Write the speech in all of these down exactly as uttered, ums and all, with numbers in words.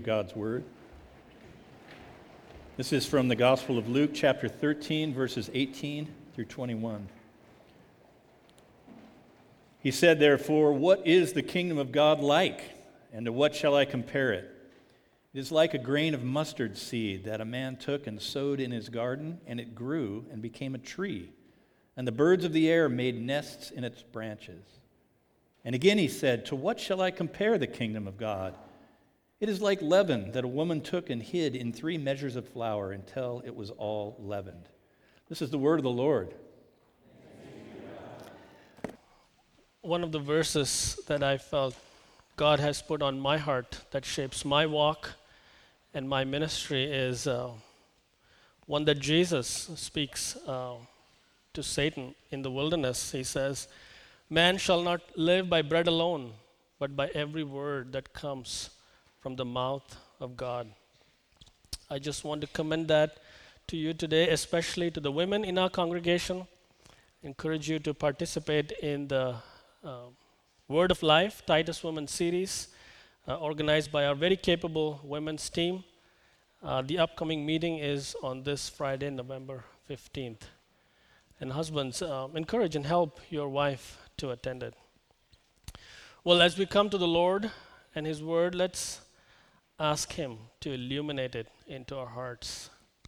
of God's Word. This is from the Gospel of Luke, chapter thirteen, verses eighteen through twenty-one. He said, therefore, what is the kingdom of God like, and to what shall I compare it? It is like a grain of mustard seed that a man took and sowed in his garden, and it grew and became a tree, and the birds of the air made nests in its branches. And again he said, to what shall I compare the kingdom of God? It is like leaven that a woman took and hid in three measures of flour until it was all leavened. This is the word of the Lord. One of the verses that I felt God has put on my heart that shapes my walk and my ministry is uh, one that Jesus speaks uh, to Satan in the wilderness. He says, man shall not live by bread alone, but by every word that comes from the mouth of God. I just want to commend that to you today, especially to the women in our congregation. Encourage you to participate in the uh, Word of Life, Titus Women series, uh, organized by our very capable women's team. Uh, the upcoming meeting is on this Friday, November fifteenth. And husbands, uh, encourage and help your wife to attend it. Well, as we come to the Lord and His Word, let's ask Him to illuminate it into our hearts.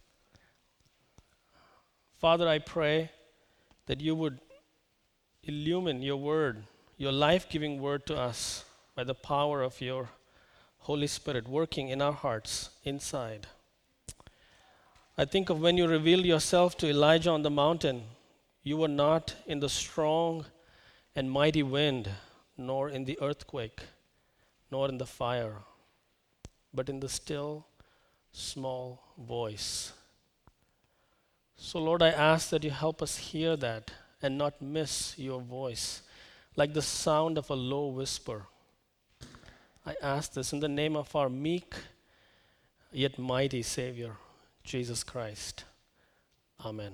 Father, I pray that you would illumine your Word, your life-giving Word to us by the power of your Holy Spirit working in our hearts inside. I think of when you revealed yourself to Elijah on the mountain, you were not in the strong and mighty wind, nor in the earthquake, nor in the fire, but in the still, small voice. So, Lord, I ask that you help us hear that and not miss your voice, like the sound of a low whisper. I ask this in the name of our meek yet mighty Savior, Jesus Christ. Amen.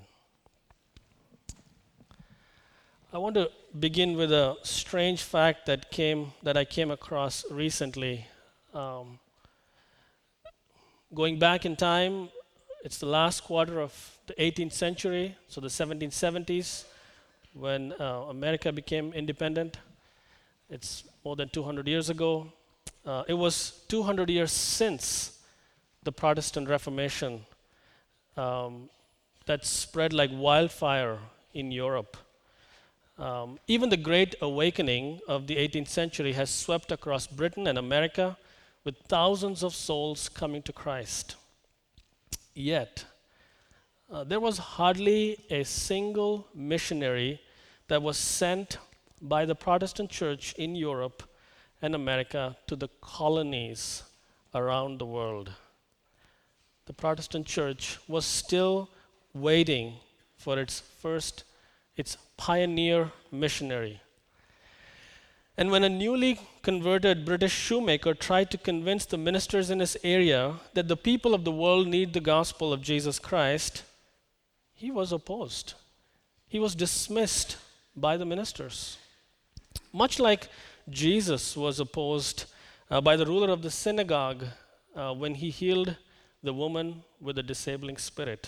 I want to begin with a strange fact that came that I came across recently. Um, going back in time, it's the last quarter of the eighteenth century, so the seventeen seventies, when uh, America became independent. It's more than two hundred years ago. Uh, it was two hundred years since the Protestant Reformation um, that spread like wildfire in Europe. Um, even the Great Awakening of the eighteenth century has swept across Britain and America with thousands of souls coming to Christ. Yet, uh, there was hardly a single missionary that was sent by the Protestant church in Europe and America to the colonies around the world. The Protestant church was still waiting for its first, its pioneer missionary. And when a newly converted British shoemaker tried to convince the ministers in his area that the people of the world need the gospel of Jesus Christ, he was opposed. He was dismissed by the ministers. Much like Jesus was opposed uh, by the ruler of the synagogue uh, when he healed the woman with a disabling spirit.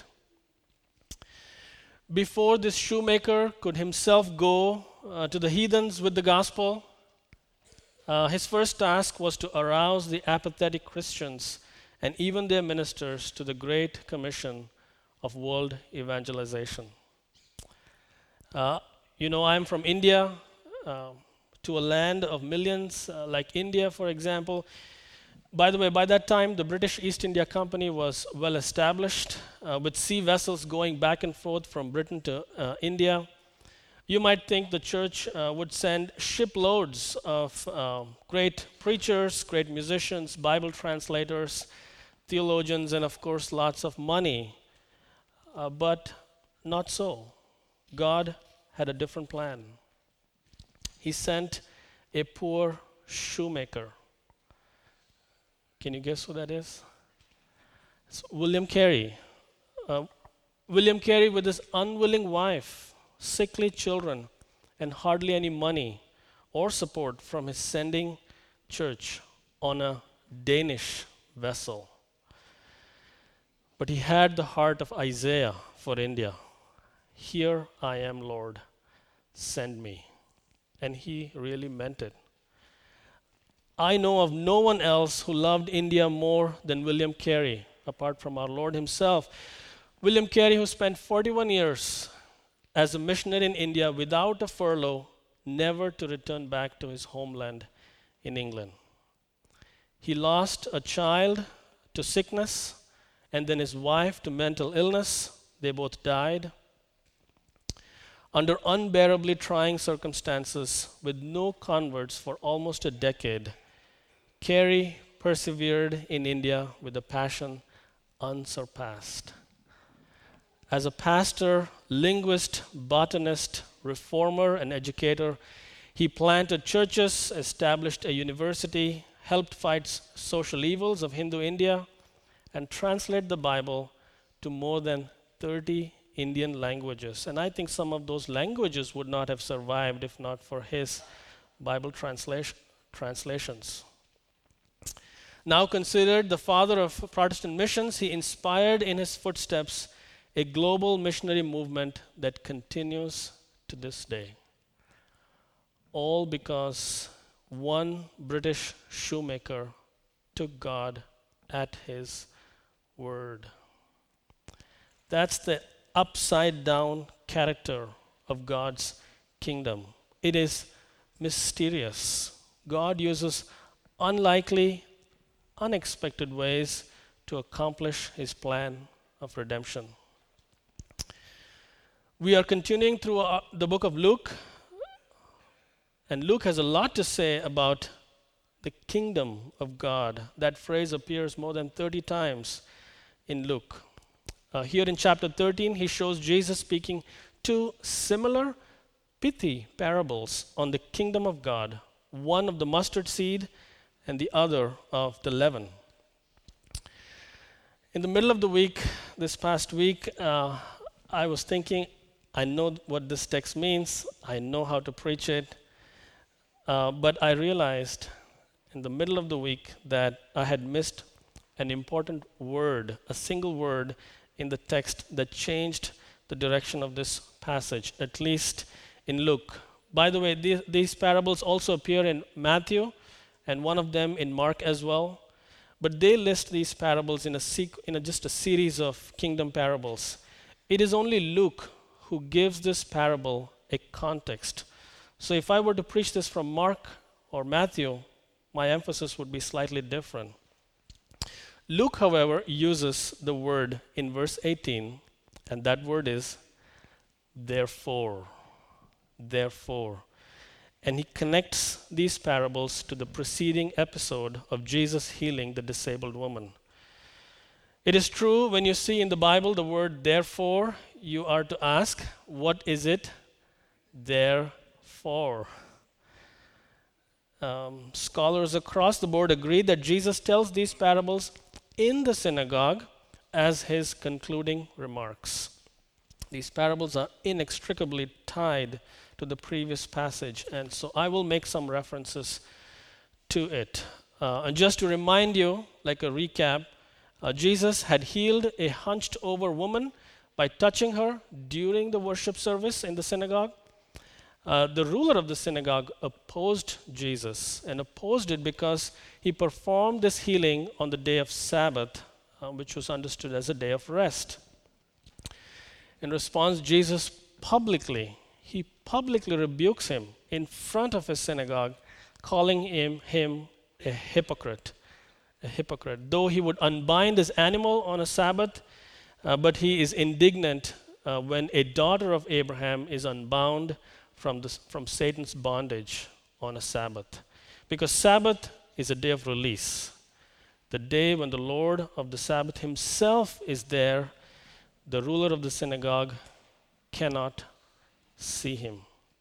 Before this shoemaker could himself go uh, to the heathens with the gospel, uh, his first task was to arouse the apathetic Christians and even their ministers to the great commission of world evangelization. Uh, you know, I'm from India, uh, to a land of millions, uh, like India, for example. By the way, by that time, the British East India Company was well established, uh, with sea vessels going back and forth from Britain to uh, India. You might think the church uh, would send shiploads of uh, great preachers, great musicians, Bible translators, theologians, and of course, lots of money. Uh, but not so. God had a different plan. He sent a poor shoemaker. Can you guess who that is? It's William Carey. Uh, William Carey, with his unwilling wife, sickly children, and hardly any money or support from his sending church on a Danish vessel. But he had the heart of Isaiah for India. Here I am, Lord, send me. And he really meant it. I know of no one else who loved India more than William Carey, apart from our Lord himself. William Carey, who spent forty-one years as a missionary in India without a furlough, never to return back to his homeland in England. He lost a child to sickness and then his wife to mental illness. They both died. Under unbearably trying circumstances, with no converts for almost a decade, Carey persevered in India with a passion unsurpassed. As a pastor, linguist, botanist, reformer, and educator, he planted churches, established a university, helped fight social evils of Hindu India, and translate the Bible to more than thirty Indian languages. And I think some of those languages would not have survived if not for his Bible translation, translations. Now considered the father of Protestant missions, he inspired in his footsteps a global missionary movement that continues to this day. All because one British shoemaker took God at his word. That's the upside down character of God's kingdom. It is mysterious. God uses unlikely, unexpected ways to accomplish his plan of redemption. We are continuing through our, the book of Luke, and Luke has a lot to say about the kingdom of God. That phrase appears more than thirty times in Luke. Uh, here in chapter thirteen, he shows Jesus speaking two similar pithy parables on the kingdom of God, one of the mustard seed and the other of the leaven. In the middle of the week, this past week, uh, I was thinking, I know what this text means, I know how to preach it, uh, but I realized in the middle of the week that I had missed an important word, a single word in the text that changed the direction of this passage, at least in Luke. By the way, these, these parables also appear in Matthew and one of them in Mark as well. But they list these parables in a, sequ- in a just a series of kingdom parables. It is only Luke who gives this parable a context. So if I were to preach this from Mark or Matthew, my emphasis would be slightly different. Luke, however, uses the word in verse eighteen, and that word is therefore. Therefore. And he connects these parables to the preceding episode of Jesus healing the disabled woman. It is true, when you see in the Bible the word therefore, you are to ask, what is it there for? Um, scholars across the board agree that Jesus tells these parables in the synagogue as his concluding remarks. These parables are inextricably tied to the previous passage, and so I will make some references to it. Uh, and just to remind you, like a recap, uh, Jesus had healed a hunched over woman by touching her during the worship service in the synagogue. Uh, the ruler of the synagogue opposed Jesus and opposed it because he performed this healing on the day of Sabbath, uh, which was understood as a day of rest. In response, Jesus publicly, he publicly rebukes him in front of his synagogue, calling him, him a hypocrite. A hypocrite. Though he would unbind his animal on a Sabbath, uh, but he is indignant uh, when a daughter of Abraham is unbound from, the, from Satan's bondage on a Sabbath. Because Sabbath is a day of release. The day when the Lord of the Sabbath himself is there, the ruler of the synagogue cannot see him.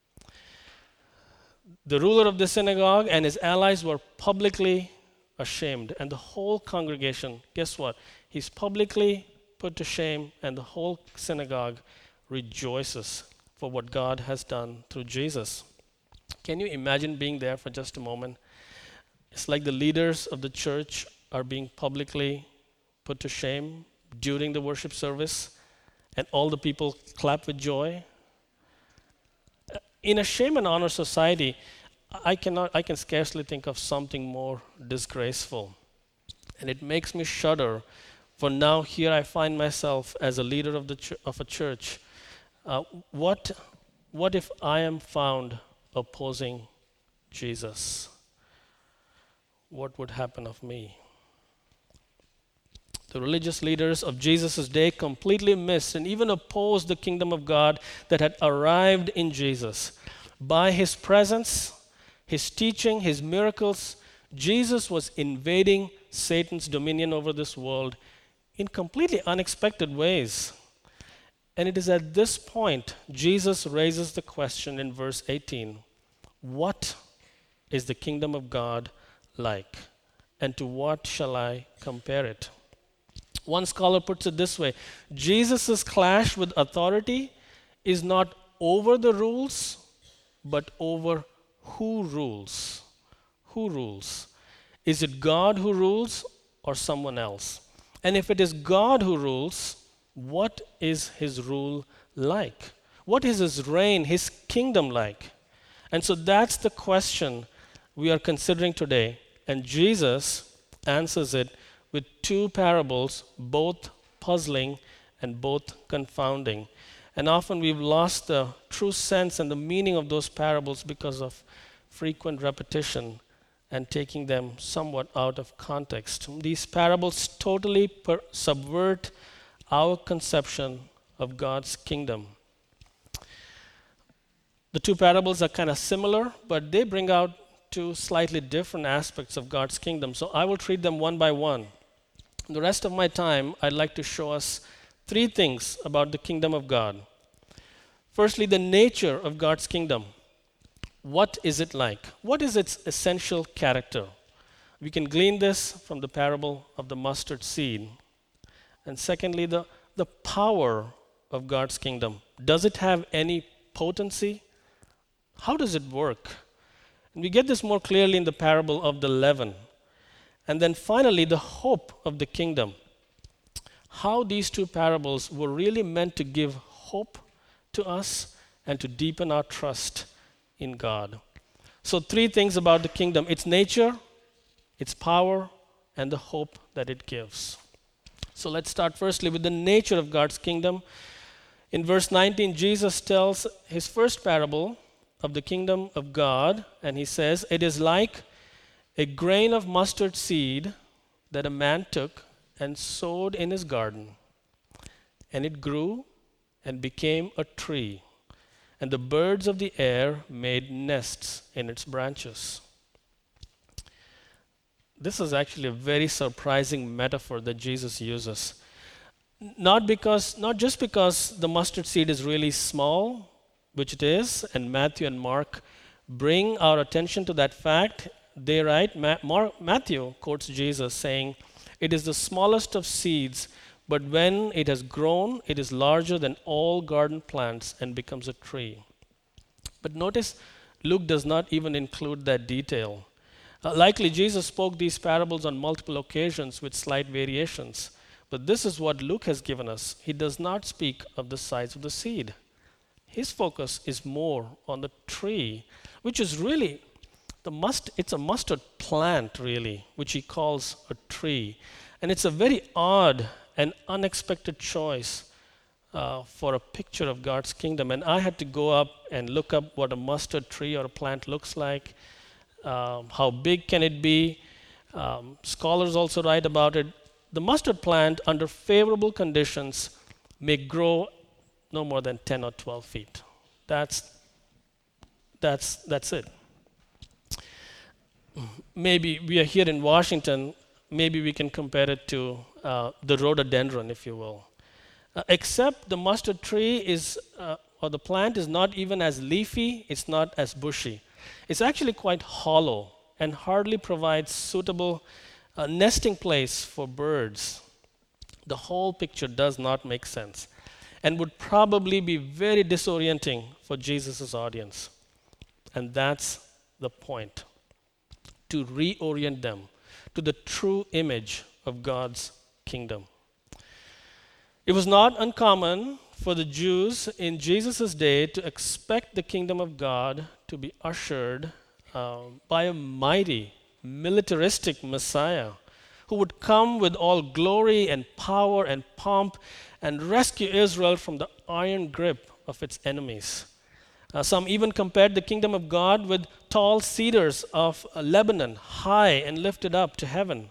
The ruler of the synagogue and his allies were publicly ashamed, and the whole congregation, guess what? He's publicly put to shame, and the whole synagogue rejoices for what God has done through Jesus. Can you imagine being there for just a moment? It's like the leaders of the church are being publicly put to shame during the worship service, and all the people clap with joy. In a shame and honor society, I cannot, I can scarcely think of something more disgraceful. And it makes me shudder, for now here I find myself as a leader of, the ch- of a church. Uh, what, what if I am found opposing Jesus? What would happen of me? The religious leaders of Jesus' day completely missed and even opposed the kingdom of God that had arrived in Jesus. By his presence, his teaching, his miracles, Jesus was invading Satan's dominion over this world in completely unexpected ways. And it is at this point Jesus raises the question in verse eighteen. What is the kingdom of God like? And to what shall I compare it? One scholar puts it this way: Jesus' clash with authority is not over the rules, but over who rules. Who rules? Is it God who rules or someone else? And if it is God who rules, what is his rule like? What is his reign, his kingdom like? And so that's the question we are considering today. And Jesus answers it with two parables, both puzzling and both confounding. And often we've lost the true sense and the meaning of those parables because of frequent repetition and taking them somewhat out of context. These parables totally per- subvert our conception of God's kingdom. The two parables are kind of similar, but they bring out two slightly different aspects of God's kingdom. So I will treat them one by one. The rest of my time, I'd like to show us three things about the kingdom of God. Firstly, the nature of God's kingdom. What is it like? What is its essential character? We can glean this from the parable of the mustard seed. And secondly, the, the power of God's kingdom. Does it have any potency? How does it work? And we get this more clearly in the parable of the leaven. And then finally, the hope of the kingdom. How these two parables were really meant to give hope to us and to deepen our trust in God. So, three things about the kingdom: its nature, its power, and the hope that it gives. So, let's start firstly with the nature of God's kingdom. In verse nineteen, Jesus tells his first parable of the kingdom of God, and he says, "It is like a grain of mustard seed that a man took and sowed in his garden, and it grew and became a tree, and the birds of the air made nests in its branches." This is actually a very surprising metaphor that Jesus uses. Not because, not just because the mustard seed is really small, which it is, and Matthew and Mark bring our attention to that fact. They write, Ma- Mark, Matthew quotes Jesus saying, "It is the smallest of seeds, but when it has grown, it is larger than all garden plants and becomes a tree." But notice, Luke does not even include that detail. Uh, likely, Jesus spoke these parables on multiple occasions with slight variations. But this is what Luke has given us. He does not speak of the size of the seed. His focus is more on the tree, which is really the must. It's a mustard plant, really, which he calls a tree. And it's a very odd and unexpected choice uh, for a picture of God's kingdom. And I had to go up and look up what a mustard tree or a plant looks like. Um, how big can it be? Um, scholars also write about it. The mustard plant, under favorable conditions, may grow no more than ten or twelve feet. That's, that's, that's it. Maybe we are here in Washington, maybe we can compare it to uh, the rhododendron, if you will. Uh, except the mustard tree is, uh, or the plant is not even as leafy, it's not as bushy. It's actually quite hollow and hardly provides suitable uh, nesting place for birds. The whole picture does not make sense and would probably be very disorienting for Jesus' audience. And that's the point, to reorient them, to the true image of God's kingdom. It was not uncommon for the Jews in Jesus' day to expect the kingdom of God to be ushered uh, by a mighty, militaristic Messiah who would come with all glory and power and pomp and rescue Israel from the iron grip of its enemies. Uh, some even compared the kingdom of God with tall cedars of uh, Lebanon, high and lifted up to heaven.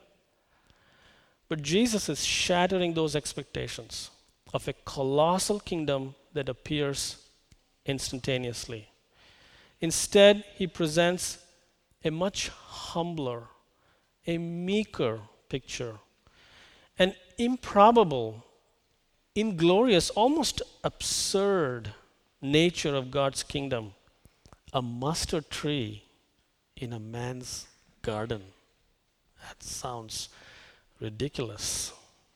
But Jesus is shattering those expectations of a colossal kingdom that appears instantaneously. Instead, he presents a much humbler, a meeker picture, an improbable, inglorious, almost absurd nature of God's kingdom, a mustard tree in a man's garden. That sounds ridiculous.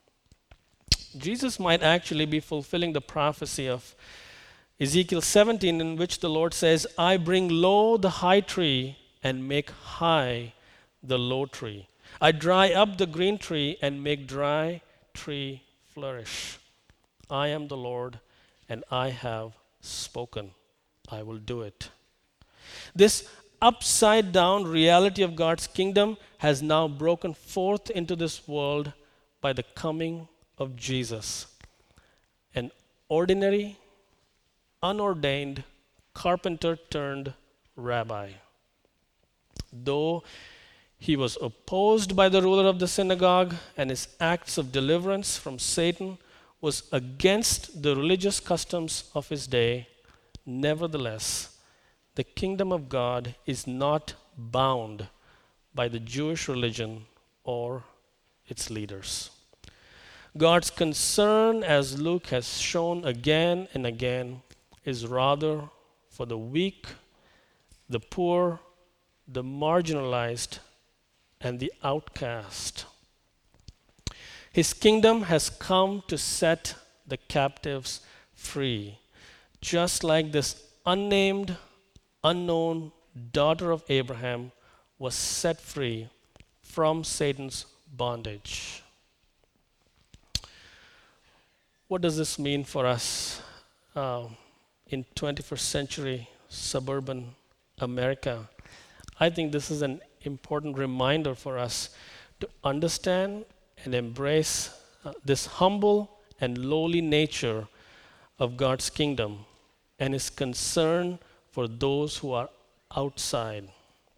Jesus might actually be fulfilling the prophecy of Ezekiel seventeen, in which the Lord says, I bring low the high tree and make high the low tree. I dry up the green tree and make dry tree flourish. I am the Lord, and I have spoken. I will do it. This upside down reality of God's kingdom has now broken forth into this world by the coming of Jesus, an ordinary, unordained carpenter turned rabbi. Though he was opposed by the ruler of the synagogue and his acts of deliverance from Satan was against the religious customs of his day, nevertheless, the kingdom of God is not bound by the Jewish religion or its leaders. God's concern, as Luke has shown again and again, is rather for the weak, the poor, the marginalized, and the outcast. His kingdom has come to set the captives free, just like this unnamed, unknown daughter of Abraham was set free from Satan's bondage. What does this mean for us uh, in twenty-first century suburban America? I think this is an important reminder for us to understand and embrace uh, this humble and lowly nature of God's kingdom and his concern for those who are outside.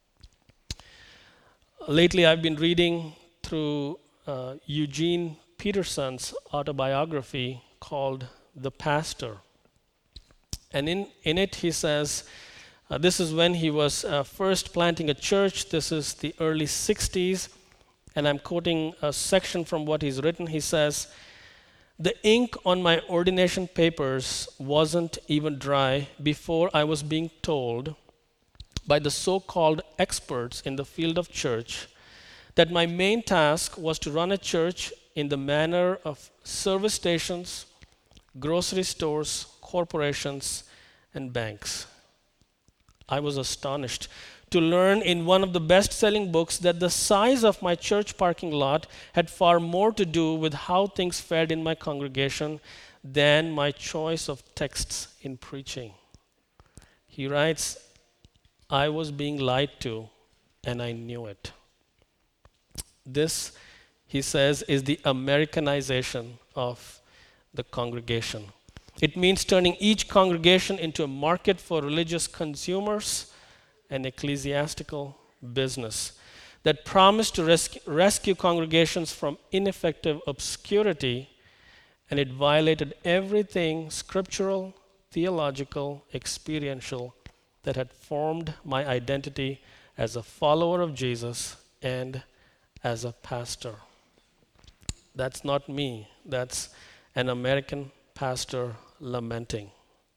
Lately, I've been reading through uh, Eugene Peterson's autobiography called The Pastor. And in, in it, he says, uh, this is when he was uh, first planting a church. This is the early sixties. And I'm quoting a section from what he's written. He says, the ink on my ordination papers wasn't even dry before I was being told by the so-called experts in the field of church that my main task was to run a church in the manner of service stations, grocery stores, corporations, and banks. I was astonished to learn in one of the best-selling books that the size of my church parking lot had far more to do with how things fared in my congregation than my choice of texts in preaching. He writes, I was being lied to, and I knew it. This, he says, is the Americanization of the congregation. It means turning each congregation into a market for religious consumers and ecclesiastical business that promised to rescue, rescue congregations from ineffective obscurity, and it violated everything scriptural, theological, experiential that had formed my identity as a follower of Jesus and as a pastor. That's not me. That's an American pastor lamenting.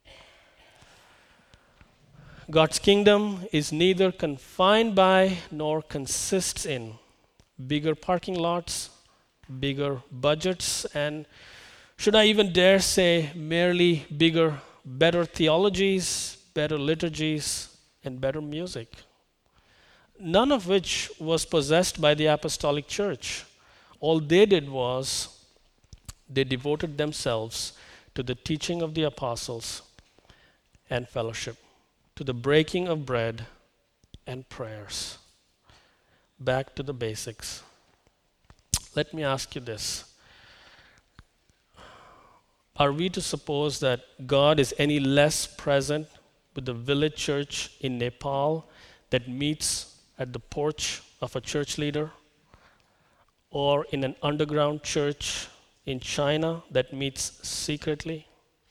God's kingdom is neither confined by nor consists in bigger parking lots, bigger budgets, and should I even dare say merely bigger, better theologies, better liturgies, and better music. none of which was possessed by the apostolic church. All they did was they devoted themselves to the teaching of the apostles and fellowship, to the breaking of bread and prayers. Back to the basics. Let me ask you this. Are we to suppose that God is any less present with the village church in Nepal that meets at the porch of a church leader, or in an underground church in China that meets secretly?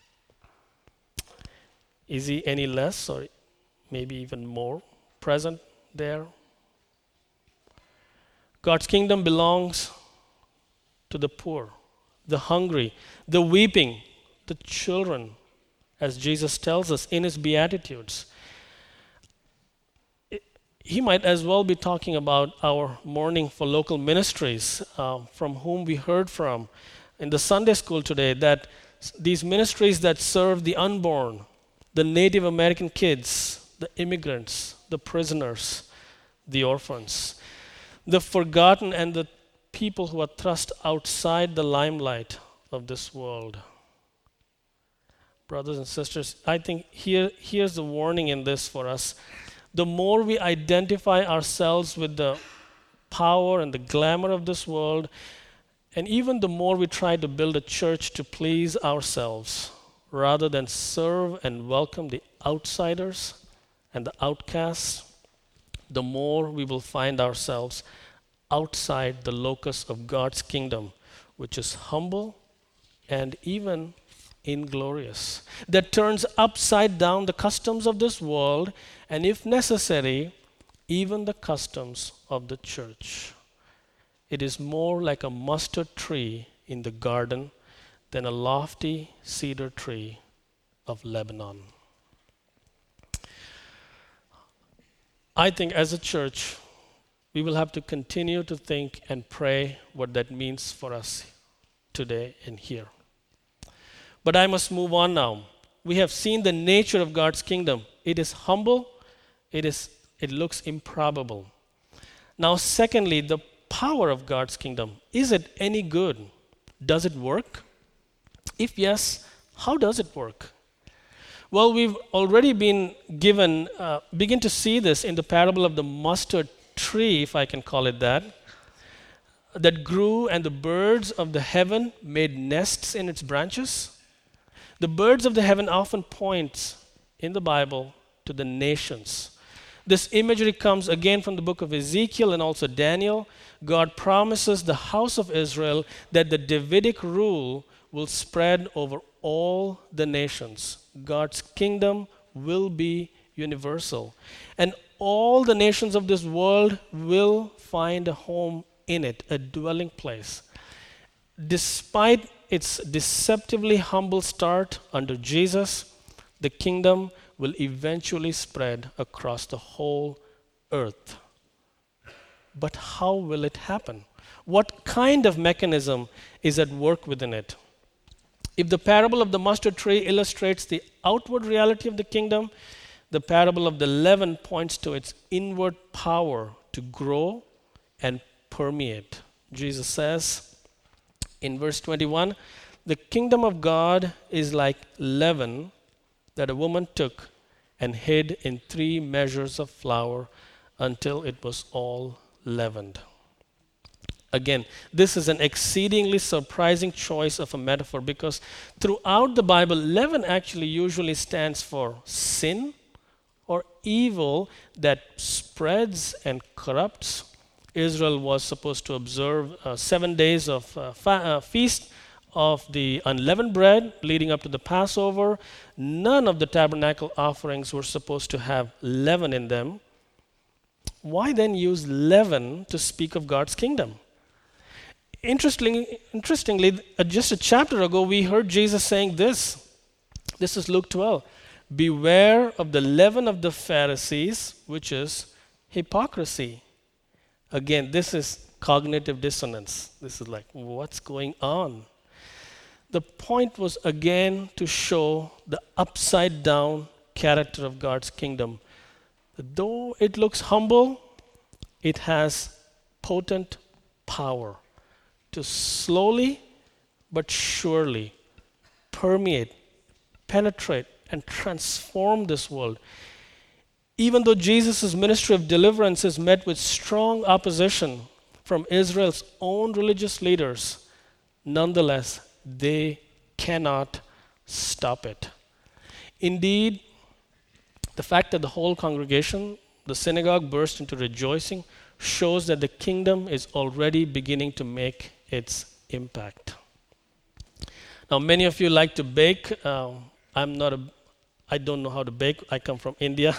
Is he any less or maybe even more present there? God's kingdom belongs to the poor, the hungry, the weeping, the children, as Jesus tells us in his Beatitudes. He might as well be talking about our mourning for local ministries, uh, from whom we heard from in the Sunday school today, that these ministries that serve the unborn, the Native American kids, the immigrants, the prisoners, the orphans, the forgotten, and the people who are thrust outside the limelight of this world. Brothers and sisters, I think here, here's the warning in this for us. The more we identify ourselves with the power and the glamour of this world, and even the more we try to build a church to please ourselves, rather than serve and welcome the outsiders and the outcasts, the more we will find ourselves outside the locus of God's kingdom, which is humble and even inglorious, that turns upside down the customs of this world, and if necessary, even the customs of the church. It is more like a mustard tree in the garden than a lofty cedar tree of Lebanon. I think as a church, we will have to continue to think and pray what that means for us today and here. But I must move on now. We have seen the nature of God's kingdom. It is humble. It is. It looks improbable. Now, secondly, the power of God's kingdom. Is it any good? Does it work? If yes, how does it work? Well, we've already been given, uh, begin to see this in the parable of the mustard tree, if I can call it that, that grew, and the birds of the heaven made nests in its branches. The birds of the heaven often point in the Bible to the nations. This imagery comes again from the book of Ezekiel and also Daniel. God promises the house of Israel that the Davidic rule will spread over all the nations. God's kingdom will be universal. And all the nations of this world will find a home in it, a dwelling place. Despite its deceptively humble start under Jesus, the kingdom will eventually spread across the whole earth. But how will it happen? What kind of mechanism is at work within it? If the parable of the mustard tree illustrates the outward reality of the kingdom, the parable of the leaven points to its inward power to grow and permeate. Jesus says in verse twenty-one, the kingdom of God is like leaven that a woman took and hid in three measures of flour until it was all leavened. Again, this is an exceedingly surprising choice of a metaphor, because throughout the Bible, leaven actually usually stands for sin or evil that spreads and corrupts. Israel was supposed to observe uh, seven days of uh, fa- uh, feast of the unleavened bread leading up to the Passover. None of the tabernacle offerings were supposed to have leaven in them. Why then use leaven to speak of God's kingdom? Interestingly, interestingly, uh, just a chapter ago, we heard Jesus saying this. This is Luke twelve. Beware of the leaven of the Pharisees, which is hypocrisy. Again, this is cognitive dissonance. This is like, what's going on? The point was again to show the upside down character of God's kingdom. Though it looks humble, it has potent power to slowly but surely permeate, penetrate, and transform this world. Even though Jesus' ministry of deliverance is met with strong opposition from Israel's own religious leaders, nonetheless, they cannot stop it. Indeed, the fact that the whole congregation, the synagogue, burst into rejoicing shows that the kingdom is already beginning to make its impact. Now, many of you like to bake. Um, I'm not a, I don't know how to bake. I come from India.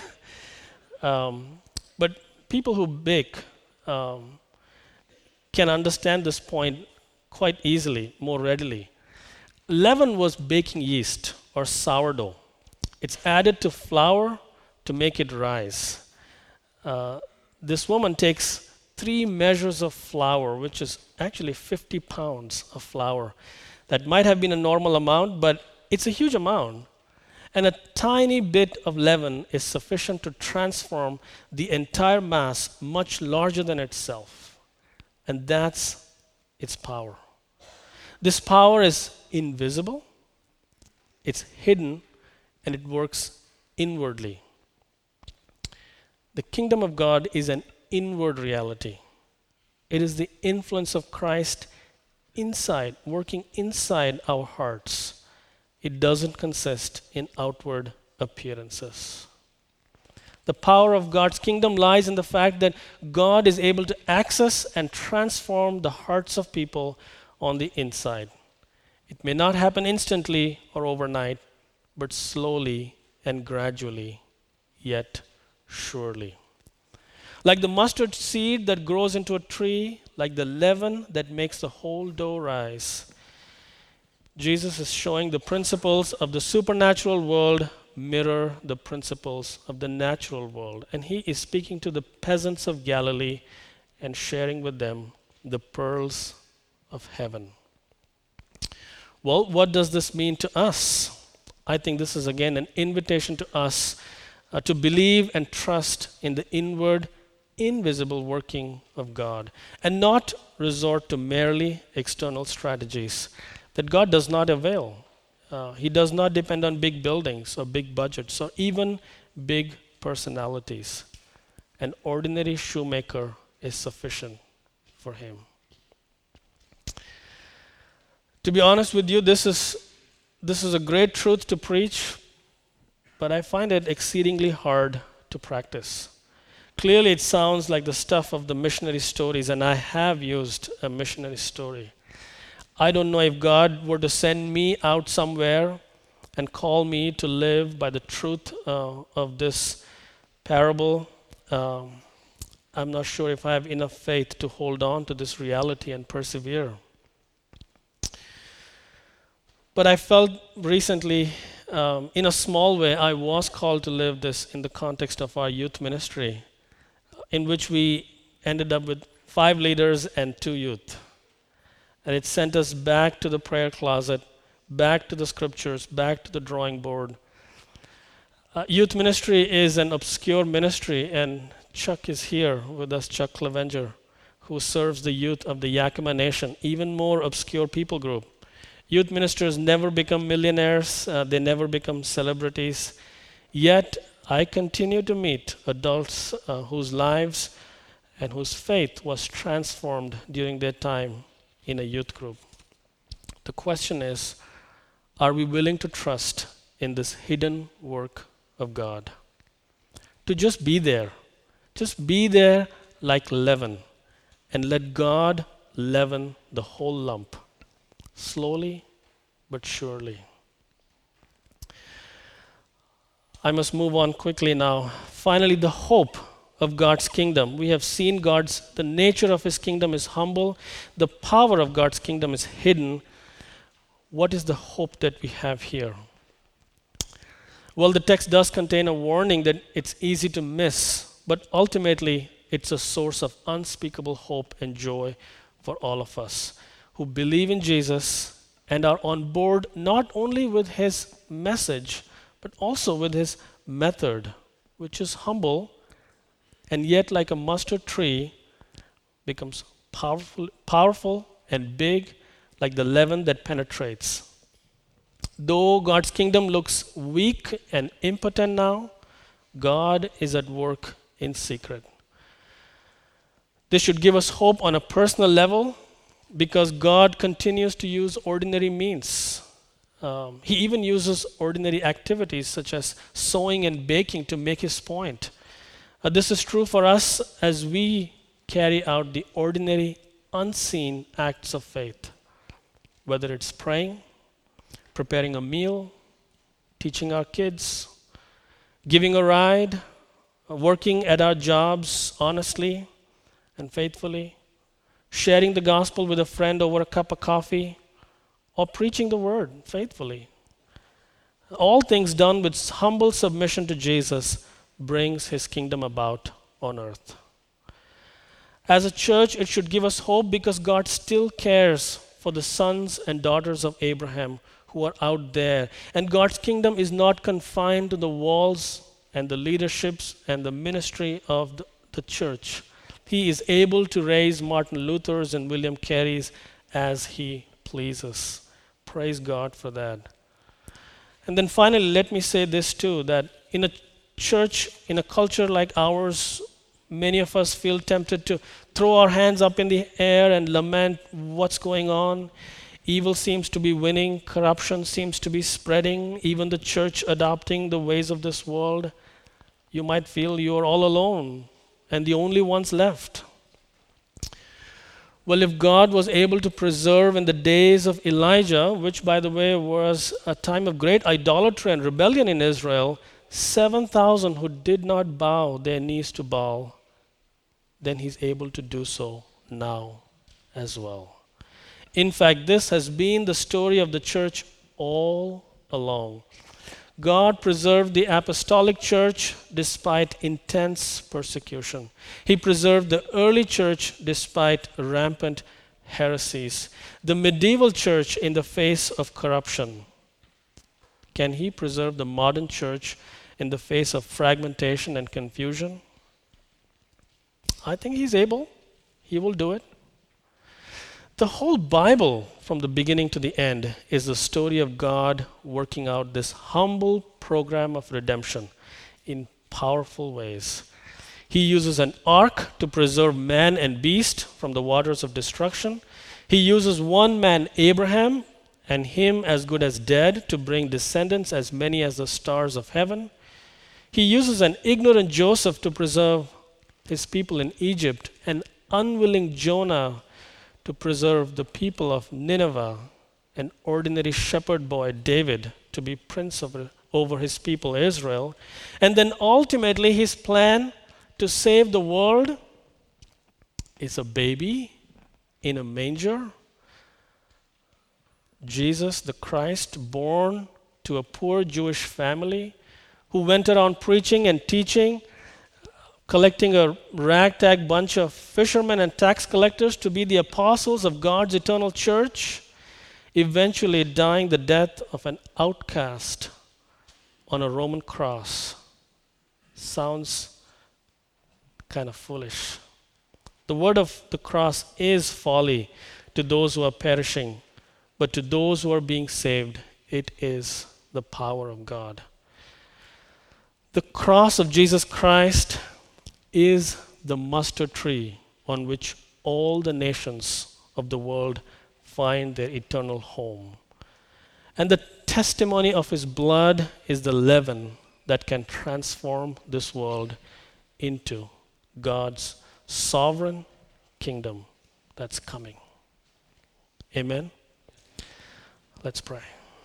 um, but people who bake um, can understand this point quite easily, more readily. Leaven was baking yeast or sourdough. It's added to flour to make it rise. Uh, this woman takes three measures of flour, which is actually fifty pounds of flour. That might have been a normal amount, but it's a huge amount. And a tiny bit of leaven is sufficient to transform the entire mass much larger than itself. And that's its power. This power is invisible, it's hidden, and it works inwardly. The kingdom of God is an inward reality. It is the influence of Christ inside, working inside our hearts. It doesn't consist in outward appearances. The power of God's kingdom lies in the fact that God is able to access and transform the hearts of people on the inside. It may not happen instantly or overnight, but slowly and gradually, yet surely. Like the mustard seed that grows into a tree, like the leaven that makes the whole dough rise, Jesus is showing the principles of the supernatural world mirror the principles of the natural world. And he is speaking to the peasants of Galilee and sharing with them the pearls of heaven. Well, what does this mean to us? I think this is again an invitation to us uh, to believe and trust in the inward, invisible working of God and not resort to merely external strategies that God does not avail. Uh, he does not depend on big buildings or big budgets or even big personalities. An ordinary shoemaker is sufficient for him. To be honest with you, this is this is a great truth to preach, but I find it exceedingly hard to practice. Clearly, it sounds like the stuff of the missionary stories, and I have used a missionary story. I don't know if God were to send me out somewhere and call me to live by the truth uh, of this parable. Um, I'm not sure if I have enough faith to hold on to this reality and persevere. But I felt recently, um, in a small way, I was called to live this in the context of our youth ministry, in which we ended up with five leaders and two youth. And it sent us back to the prayer closet, back to the scriptures, back to the drawing board. Uh, youth ministry is an obscure ministry, and Chuck is here with us, Chuck Clevenger, who serves the youth of the Yakima Nation, even more obscure people group. Youth ministers never become millionaires, uh, they never become celebrities. Yet, I continue to meet adults uh, whose lives and whose faith was transformed during their time in a youth group. The question is, are we willing to trust in this hidden work of God? To just be there, just be there like leaven, and let God leaven the whole lump, slowly but surely. I must move on quickly now. Finally, the hope of God's kingdom. We have seen God's, the nature of his kingdom is humble. The power of God's kingdom is hidden. What is the hope that we have here? Well, the text does contain a warning that it's easy to miss, but ultimately it's a source of unspeakable hope and joy for all of us who believe in Jesus and are on board not only with his message, but also with his method, which is humble and yet like a mustard tree becomes powerful, powerful and big like the leaven that penetrates. Though God's kingdom looks weak and impotent now, God is at work in secret. This should give us hope on a personal level because God continues to use ordinary means. Um, he even uses ordinary activities such as sewing and baking to make his point. Uh, this is true for us as we carry out the ordinary, unseen acts of faith, whether it's praying, preparing a meal, teaching our kids, giving a ride, working at our jobs honestly and faithfully, sharing the gospel with a friend over a cup of coffee, or preaching the word faithfully. All things done with humble submission to Jesus brings his kingdom about on earth. As a church, it should give us hope because God still cares for the sons and daughters of Abraham who are out there. And God's kingdom is not confined to the walls and the leaderships and the ministry of the, the church. He is able to raise Martin Luther's and William Carey's as he pleases. Praise God for that. And then finally, let me say this too, that in a church, in a culture like ours, many of us feel tempted to throw our hands up in the air and lament what's going on. Evil seems to be winning, corruption seems to be spreading, even the church adopting the ways of this world. You might feel you're all alone and the only ones left. Well, if God was able to preserve in the days of Elijah, which by the way was a time of great idolatry and rebellion in Israel, seven thousand who did not bow their knees to Baal, then he's able to do so now as well. In fact, this has been the story of the church all along. God preserved the apostolic church despite intense persecution. He preserved the early church despite rampant heresies. The medieval church in the face of corruption. Can he preserve the modern church in the face of fragmentation and confusion? I think he's able. He will do it. The whole Bible, from the beginning to the end, is the story of God working out this humble program of redemption in powerful ways. He uses an ark to preserve man and beast from the waters of destruction. He uses one man, Abraham, and him as good as dead to bring descendants as many as the stars of heaven. He uses an ignorant Joseph to preserve his people in Egypt, an unwilling Jonah to preserve the people of Nineveh, an ordinary shepherd boy, David, to be prince over, over his people, Israel. And then ultimately, his plan to save the world is a baby in a manger. Jesus, the Christ, born to a poor Jewish family who went around preaching and teaching, collecting a ragtag bunch of fishermen and tax collectors to be the apostles of God's eternal church, eventually dying the death of an outcast on a Roman cross. Sounds kind of foolish. The word of the cross is folly to those who are perishing, but to those who are being saved, it is the power of God. The cross of Jesus Christ is the mustard tree on which all the nations of the world find their eternal home. And the testimony of his blood is the leaven that can transform this world into God's sovereign kingdom that's coming. Amen? Let's pray.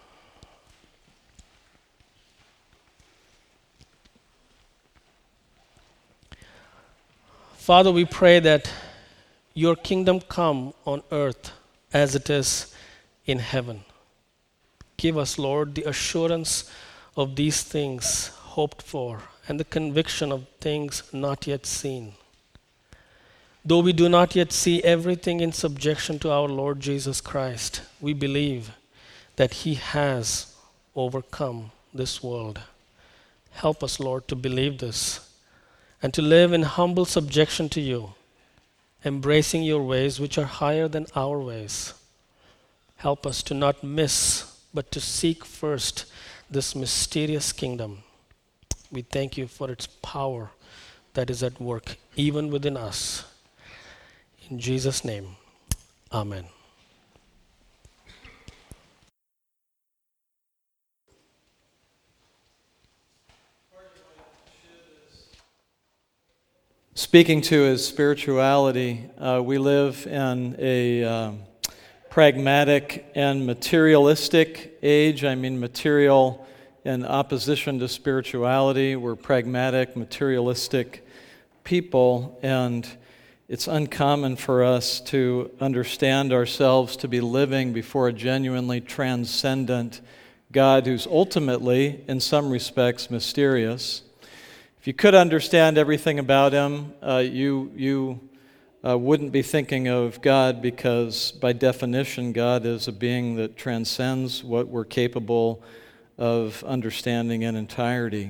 Father, we pray that your kingdom come on earth as it is in heaven. Give us, Lord, the assurance of these things hoped for and the conviction of things not yet seen. Though we do not yet see everything in subjection to our Lord Jesus Christ, we believe that he has overcome this world. Help us, Lord, to believe this and to live in humble subjection to you, embracing your ways which are higher than our ways. Help us to not miss, but to seek first this mysterious kingdom. We thank you for its power that is at work even within us. In Jesus' name, amen. Speaking to his spirituality, uh, we live in a um, pragmatic and materialistic age. I mean, material in opposition to spirituality. We're pragmatic, materialistic people, and it's uncommon for us to understand ourselves to be living before a genuinely transcendent God who's ultimately, in some respects, mysterious. If you could understand everything about him, uh, you you uh, wouldn't be thinking of God, because by definition, God is a being that transcends what we're capable of understanding in entirety.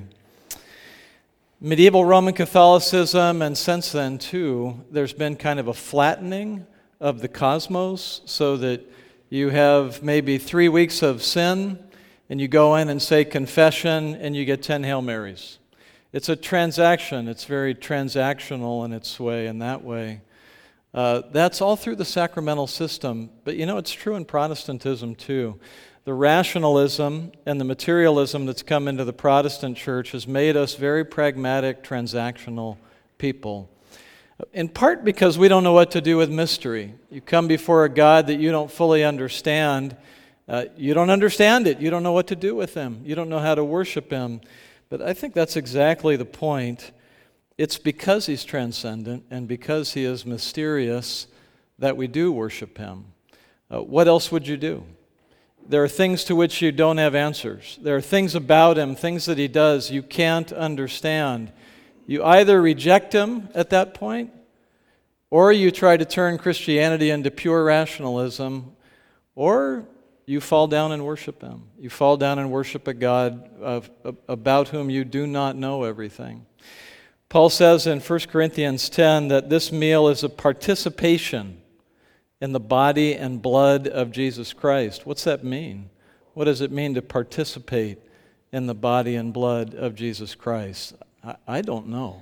Medieval Roman Catholicism, and since then too, there's been kind of a flattening of the cosmos, so that you have maybe three weeks of sin, and you go in and say confession, and you get ten Hail Marys. It's a transaction. It's very transactional in its way, in that way. Uh, that's all through the sacramental system. But you know, it's true in Protestantism too. The rationalism and the materialism that's come into the Protestant church has made us very pragmatic, transactional people. In part because we don't know what to do with mystery. You come before a God that you don't fully understand. Uh, you don't understand it. You don't know what to do with him. You don't know how to worship him. But I think that's exactly the point. It's because he's transcendent and because he is mysterious that we do worship him. Uh, what else would you do? There are things to which you don't have answers. There are things about him, things that he does you can't understand. You either reject him at that point, or you try to turn Christianity into pure rationalism, or you fall down and worship him. You fall down and worship a God of, about whom you do not know everything. Paul says in First Corinthians ten that this meal is a participation in the body and blood of Jesus Christ. What's that mean? What does it mean to participate in the body and blood of Jesus Christ? I, I don't know.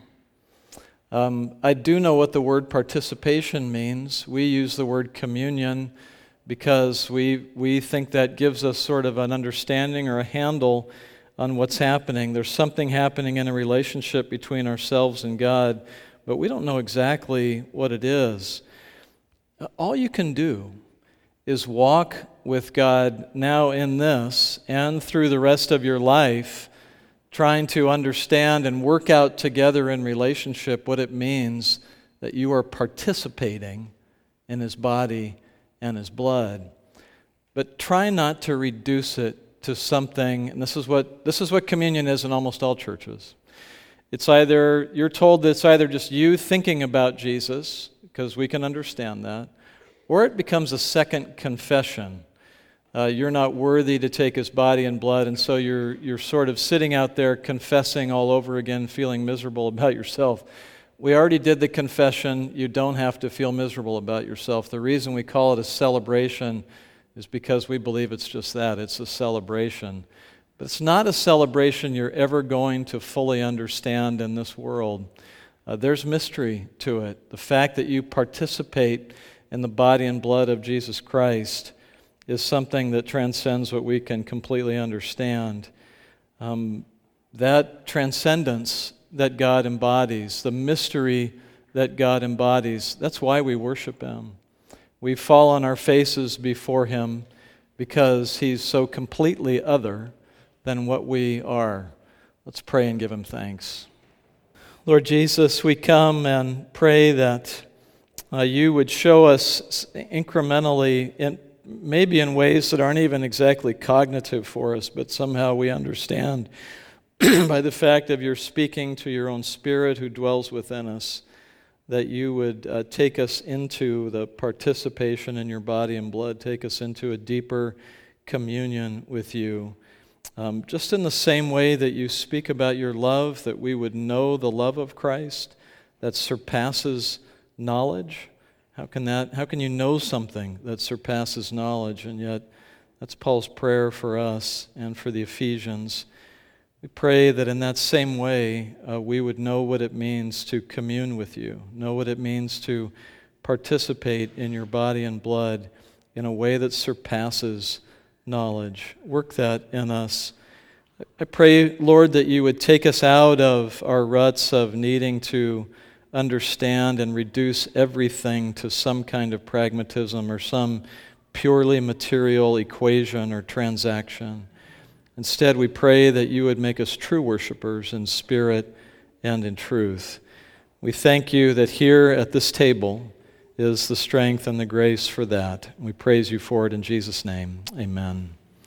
Um, I do know what the word participation means. We use the word communion because we we think that gives us sort of an understanding or a handle on what's happening. There's something happening in a relationship between ourselves and God, but we don't know exactly what it is. All you can do is walk with God now in this and through the rest of your life, trying to understand and work out together in relationship what it means that you are participating in his body and his blood. But try not to reduce it to something, and this is what this is what communion is in almost all churches. It's either, you're told that it's either just you thinking about Jesus, because we can understand that, or it becomes a second confession. Uh, you're not worthy to take his body and blood, and so you're you're sort of sitting out there confessing all over again, feeling miserable about yourself. We already did the confession. You don't have to feel miserable about yourself. The reason we call it a celebration is because we believe it's just that. It's a celebration. But it's not a celebration you're ever going to fully understand in this world. Uh, there's mystery to it. The fact that you participate in the body and blood of Jesus Christ is something that transcends what we can completely understand. Um, that transcendence that God embodies, the mystery that God embodies, that's why we worship him. We fall on our faces before him because he's so completely other than what we are. Let's pray and give him thanks. Lord Jesus, we come and pray that uh, you would show us incrementally, in, maybe in ways that aren't even exactly cognitive for us, but somehow we understand by the fact of your speaking to your own Spirit who dwells within us, that you would uh, take us into the participation in your body and blood, take us into a deeper communion with you. Um, just in the same way that you speak about your love, that we would know the love of Christ that surpasses knowledge. How can that, how can you know something that surpasses knowledge? And yet, that's Paul's prayer for us and for the Ephesians. We pray that in that same way, uh, we would know what it means to commune with you, know what it means to participate in your body and blood in a way that surpasses knowledge. Work that in us. I pray, Lord, that you would take us out of our ruts of needing to understand and reduce everything to some kind of pragmatism or some purely material equation or transaction. Instead, we pray that you would make us true worshipers in spirit and in truth. We thank you that here at this table is the strength and the grace for that. We praise you for it in Jesus' name. Amen.